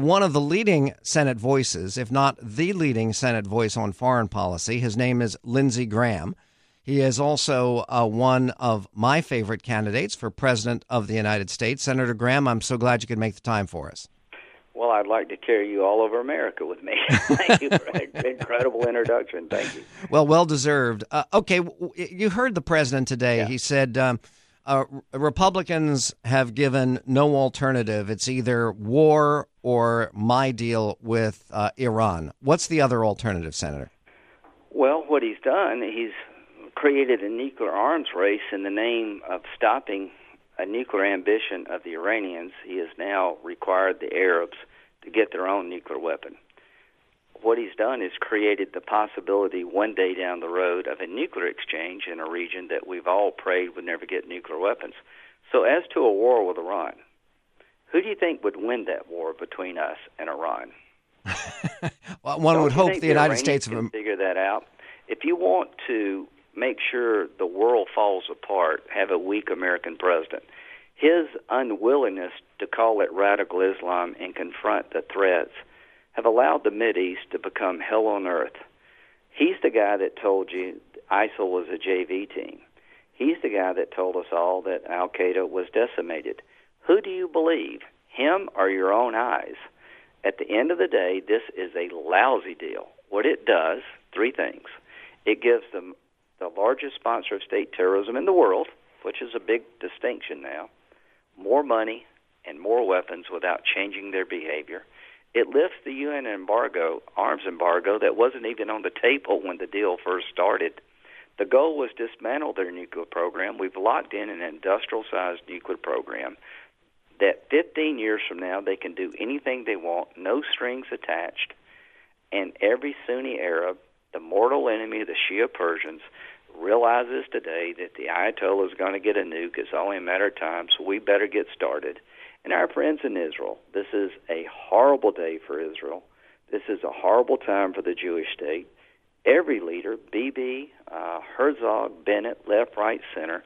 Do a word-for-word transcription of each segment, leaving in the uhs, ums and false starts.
one of the leading Senate voices, if not the leading Senate voice on foreign policy. His name is Lindsey Graham. He is also uh, one of my favorite candidates for President of the United States. Senator Graham, I'm so glad you could make the time for us. Well, I'd like to carry you all over America with me. Thank you for an incredible introduction. Thank you. Well, well-deserved. Uh, okay, you heard the president today. Yeah. He said um, uh, Republicans have given no alternative. It's either war or my deal with uh, Iran. What's the other alternative, Senator? Well, what he's done, he's created a nuclear arms race in the name of stopping a nuclear ambition of the Iranians. He has now required the Arabs to get their own nuclear weapon. What he's done is created the possibility one day down the road of a nuclear exchange in a region that we've all prayed would never get nuclear weapons. So as to a war with Iran, who do you think would win that war between us and Iran? Well, one Don't would you hope think the United Iranians States can of figure that out. If you want to make sure the world falls apart, have a weak American president. His unwillingness to call it radical Islam and confront the threats have allowed the Mideast to become hell on earth. He's the guy that told you ISIL was a J V team. He's the guy that told us all that Al-Qaeda was decimated. Who do you believe, him or your own eyes? At the end of the day, this is a lousy deal. What it does, three things. It gives them the largest sponsor of state terrorism in the world, which is a big distinction now, more money and more weapons without changing their behavior. It lifts the U N embargo, arms embargo, that wasn't even on the table when the deal first started. The goal was dismantle their nuclear program. We've locked in an industrial-sized nuclear program that fifteen years from now they can do anything they want, no strings attached, and every Sunni Arab, the mortal enemy of the Shia Persians, realizes today that the Ayatollah is going to get a nuke. It's only a matter of time, so we better get started. And our friends in Israel, this is a horrible day for Israel. This is a horrible time for the Jewish state. Every leader, Bibi, uh, Herzog, Bennett, left, right, center,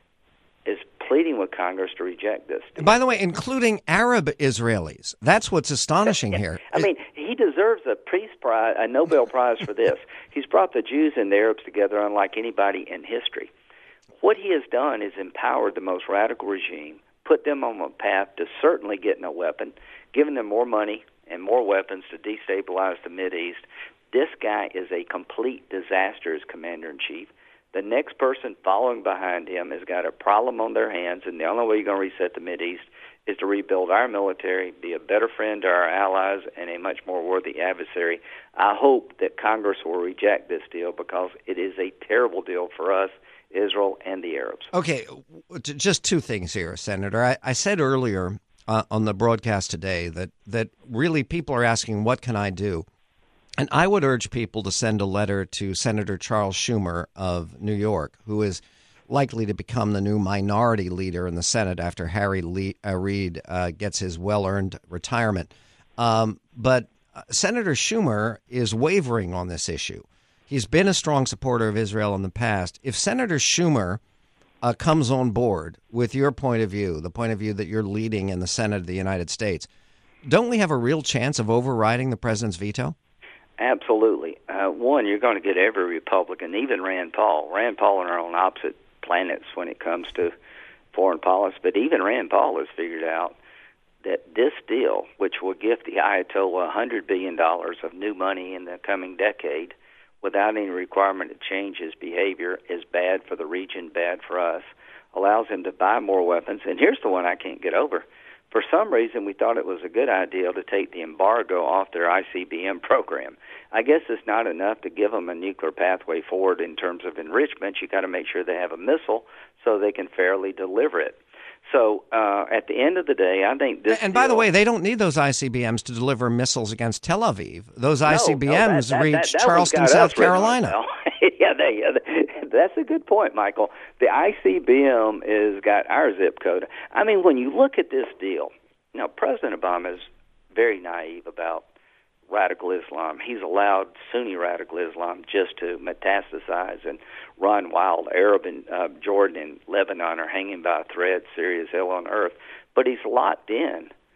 is pleading with Congress to reject this. By the way, including Arab Israelis. That's what's astonishing here. I mean, he deserves a Peace Prize, a Nobel Prize for this. He's brought the Jews and the Arabs together unlike anybody in history. What he has done is empowered the most radical regime, put them on a path to certainly getting a weapon, given them more money and more weapons to destabilize the Mideast. This guy is a complete disaster as commander-in-chief. The next person following behind him has got a problem on their hands, and the only way you're going to reset the Mideast is to rebuild our military, be a better friend to our allies, and a much more worthy adversary. I hope that Congress will reject this deal because it is a terrible deal for us, Israel, and the Arabs. Okay, just two things here, Senator. I, I said earlier uh, on the broadcast today that, that really people are asking, what can I do? And I would urge people to send a letter to Senator Charles Schumer of New York, who is likely to become the new minority leader in the Senate after Harry Lee, uh, Reid uh, gets his well-earned retirement. Um, but uh, Senator Schumer is wavering on this issue. He's been a strong supporter of Israel in the past. If Senator Schumer uh, comes on board with your point of view, the point of view that you're leading in the Senate of the United States, don't we have a real chance of overriding the president's veto? Absolutely. Uh, one, you're going to get every Republican, even Rand Paul. Rand Paul and I are on opposite planets when it comes to foreign policy, but even Rand Paul has figured out that this deal, which will give the Ayatollah one hundred billion dollars of new money in the coming decade without any requirement to change his behavior, is bad for the region, bad for us, allows him to buy more weapons. And here's the one I can't get over. For some reason, we thought it was a good idea to take the embargo off their I C B M program. I guess it's not enough to give them a nuclear pathway forward in terms of enrichment. You got to make sure they have a missile so they can fairly deliver it. So uh, at the end of the day, I think this. And by deal, the way, they don't need those I C B Ms to deliver missiles against Tel Aviv. Those no, I C B Ms no, that, that, reach that, that Charleston, South Carolina. Well. yeah, they, yeah, that's a good point, Michael. The I C B M is got our zip code. I mean, when you look at this deal. Now, President Obama is very naive about radical Islam. He's allowed Sunni radical Islam just to metastasize and run wild. Arab and uh, Jordan and Lebanon are hanging by a thread, Syria is hell on earth. But he's locked in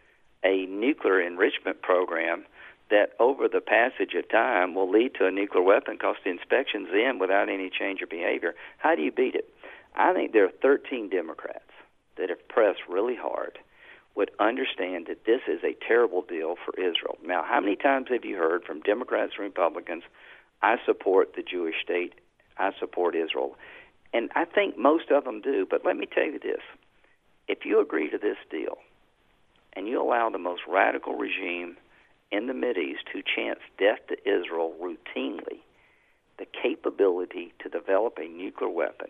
a nuclear enrichment program that over the passage of time will lead to a nuclear weapon because the inspection's in without any change of behavior. How do you beat it? I think there are thirteen Democrats that have pressed really hard would understand that this is a terrible deal for Israel. Now, how many times have you heard from Democrats and Republicans, I support the Jewish state, I support Israel? And I think most of them do, but let me tell you this. If you agree to this deal and you allow the most radical regime in the Mideast who chants death to Israel routinely the capability to develop a nuclear weapon,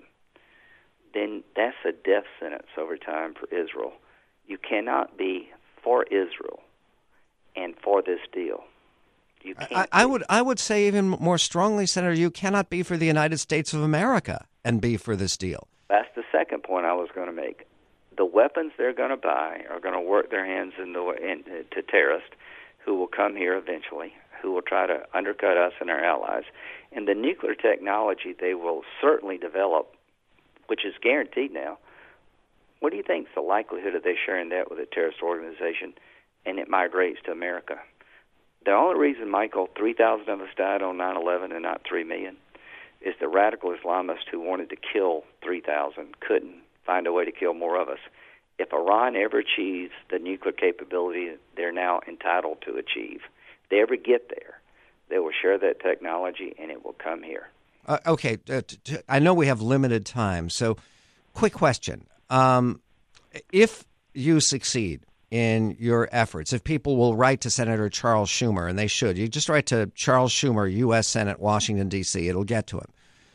then that's a death sentence over time for Israel. You cannot be for Israel and for this deal. You can't. I, I would I would say even more strongly, Senator, you cannot be for the United States of America and be for this deal. That's the second point I was going to make. The weapons they're going to buy are going to work their hands in the in, to terrorists who will come here eventually, who will try to undercut us and our allies. And the nuclear technology they will certainly develop, which is guaranteed now. What do you think is the likelihood of they sharing that with a terrorist organization and it migrates to America? The only reason, Michael, three thousand of us died on nine eleven and not three million is the radical Islamists who wanted to kill three thousand couldn't find a way to kill more of us. If Iran ever achieves the nuclear capability they're now entitled to achieve, if they ever get there, they will share that technology and it will come here. Uh, okay, uh, t- t- I know we have limited time, so quick question. Um, if you succeed in your efforts, if people will write to Senator Charles Schumer, and they should, you just write to Charles Schumer, U S Senate, Washington, D C, it'll get to him.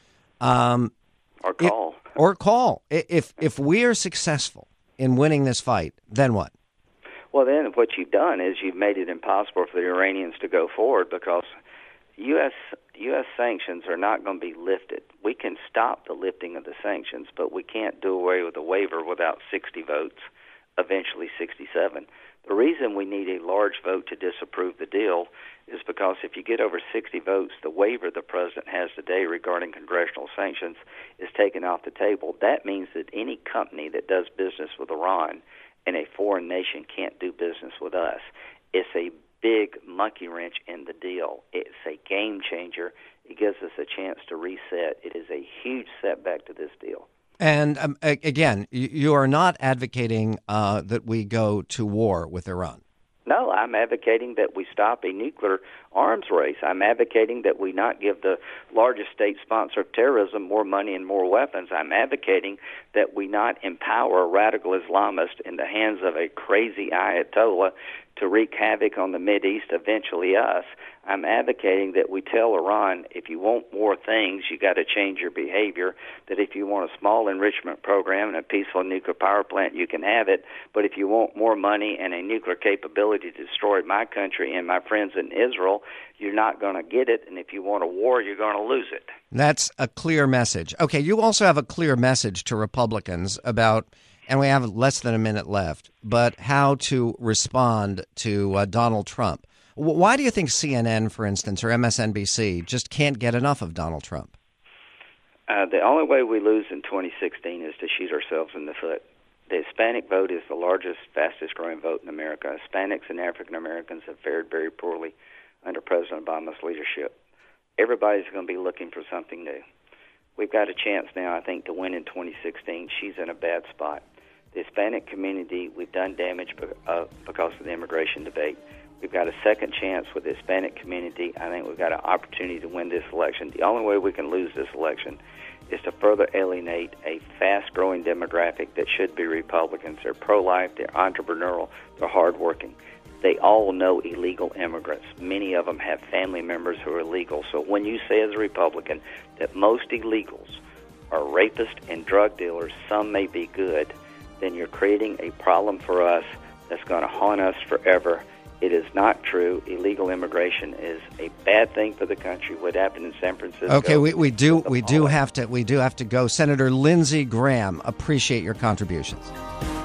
Um, or call. If, or call. If, if we are successful in winning this fight, then what? Well, then what you've done is you've made it impossible for the Iranians to go forward because U S U S sanctions are not going to be lifted. We can stop the lifting of the sanctions, but we can't do away with the waiver without sixty votes, eventually sixty-seven. The reason we need a large vote to disapprove the deal is because if you get over sixty votes, the waiver the president has today regarding congressional sanctions is taken off the table. That means that any company that does business with Iran in a foreign nation can't do business with us. It's a big monkey wrench in the deal. It's a game changer. It gives us a chance to reset. It is a huge setback to this deal. And um, again, you are not advocating uh, that we go to war with Iran. No, I'm advocating that we stop a nuclear arms race. I'm advocating that we not give the largest state sponsor of terrorism more money and more weapons. I'm advocating that we not empower radical Islamists in the hands of a crazy Ayatollah to wreak havoc on the Mideast, eventually us. I'm advocating that we tell Iran, if you want more things, you got to change your behavior, that if you want a small enrichment program and a peaceful nuclear power plant, you can have it, but if you want more money and a nuclear capability to destroy my country and my friends in Israel, you're not going to get it, and if you want a war, you're going to lose it. That's a clear message. Okay, you also have a clear message to Republicans about, and we have less than a minute left, but how to respond to uh, Donald Trump. Why do you think C N N, for instance, or M S N B C just can't get enough of Donald Trump? Uh, the only way we lose in twenty sixteen is to shoot ourselves in the foot. The Hispanic vote is the largest, fastest-growing vote in America. Hispanics and African Americans have fared very poorly under President Obama's leadership. Everybody's going to be looking for something new. We've got a chance now, I think, to win in twenty sixteen. She's in a bad spot. The Hispanic community, we've done damage uh, because of the immigration debate. We've got a second chance with the Hispanic community. I think we've got an opportunity to win this election. The only way we can lose this election is to further alienate a fast-growing demographic that should be Republicans. They're pro-life, they're entrepreneurial, they're hardworking. They all know illegal immigrants. Many of them have family members who are illegal. So when you say as a Republican that most illegals are rapists and drug dealers, some may be good, then you're creating a problem for us that's going to haunt us forever. It is not true. Illegal immigration is a bad thing for the country. What happened in San Francisco? Okay, we, we do we do have to we do have to go. Senator Lindsey Graham, appreciate your contributions.